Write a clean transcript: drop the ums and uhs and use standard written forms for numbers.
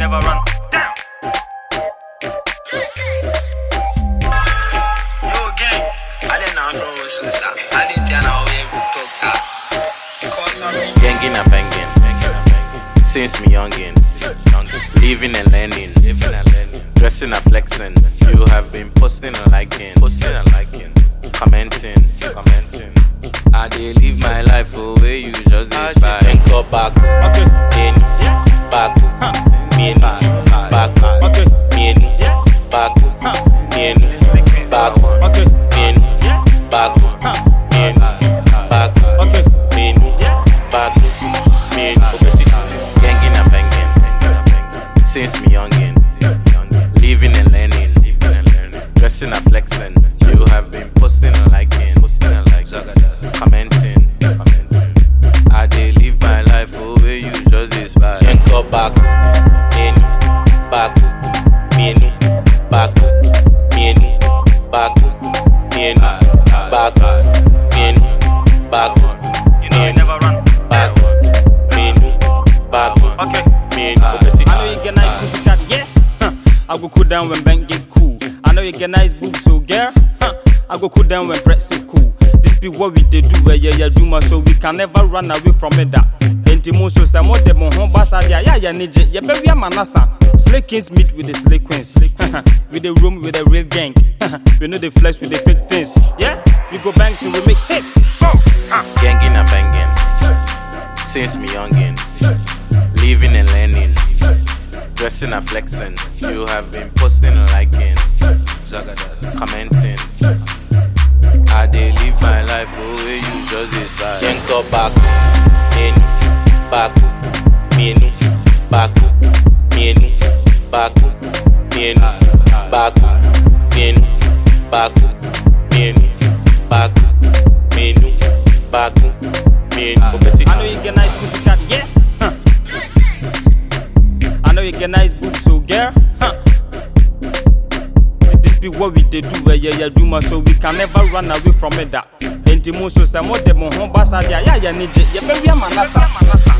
never run. Down. Yo, gang. I didn't know from Susa. I didn't know we talk fast. Gangin' and bangin', since me youngin', living and learning, dressing and flexing. You have been posting and liking, commenting. I dey live my life the way you just inspire. Then go back, Okay. in, back, in, back, Okay. in, back, in, back, Okay. in, back, in, back, Okay. in, back, in. Gangin' and bangin', since me youngin', living and learning, dressing and flexing. You have been posting and liking, commenting. I dey live my life the way you just inspire. Then go back, in, back, in, back, in, back, in, back, in, back, You know you never run. back, in, back, Okay. in. I know you get nice pussy cat, yeah. I go cool down when bank get cool. I know you get nice boobs, so girl. I go cool down when press it cool. This be what we dey do, yeah, do my so we can never run away from it. That. Enti so some of them home basa ya nije. Ya baby manasa. Slay kings meet with the slay queens. We the room with the real gang. We know the flesh with the fake things. Yeah, we go bang till we make hits. Gangin' and bangin', since me youngin', living and learning, dressing and flexing. You have been posting and liking, commenting. I dey live my life the way you just inspire. Then go back, in, back, in, back, in, back, in, back, in, back, in, back, in, back, in. I know you get nice pussy cat, yeah. I know you get nice boobs, so girl. This be what we dey do, yeah, do my so we can never run away from it. That. Enti so some of them home basa ya nije. Ya baby manasa.